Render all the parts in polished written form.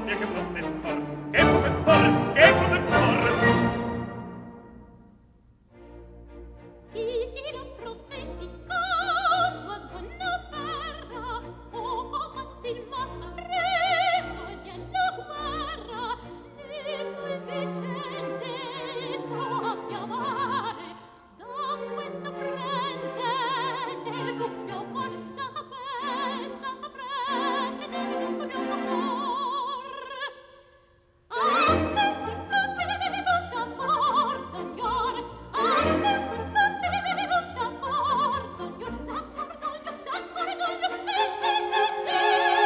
coppia che protettor, che protettor, che protettor. Il profetico sua donna farà, ma silma prevoglia la guerra, le sue vicende sappia amare, da questo prende nel dubbio cor, da questa prende nel dubbio cor. A me quel facevo d'accordo, signore, a me quel facevo d'accordo, signore, d'accordo, sì, sì, sì, sì.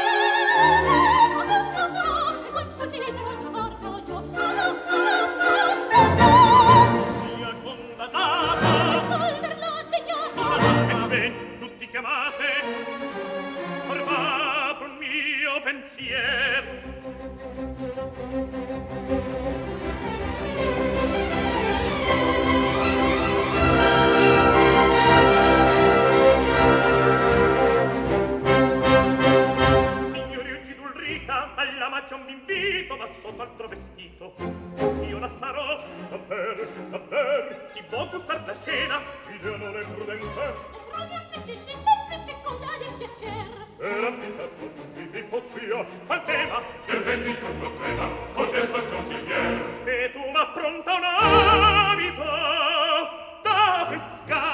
E quel facevo d'accordo, Sia condannata, e solverla degnata. e ben tutti chiamate, or va con mio pensiero. Signori, oggi d'Ulrica alla magia un invito, ma sotto altro vestito. Io la sarò, davver, si può gustar la scena, l'idea non è prudente. E trovi un sigilli molti che coda di piacer. Era diserto, il Pippo Trio, al tema, che vendi tutto crema, codesto il consigliere. E tu m'appronta un abito da pescare.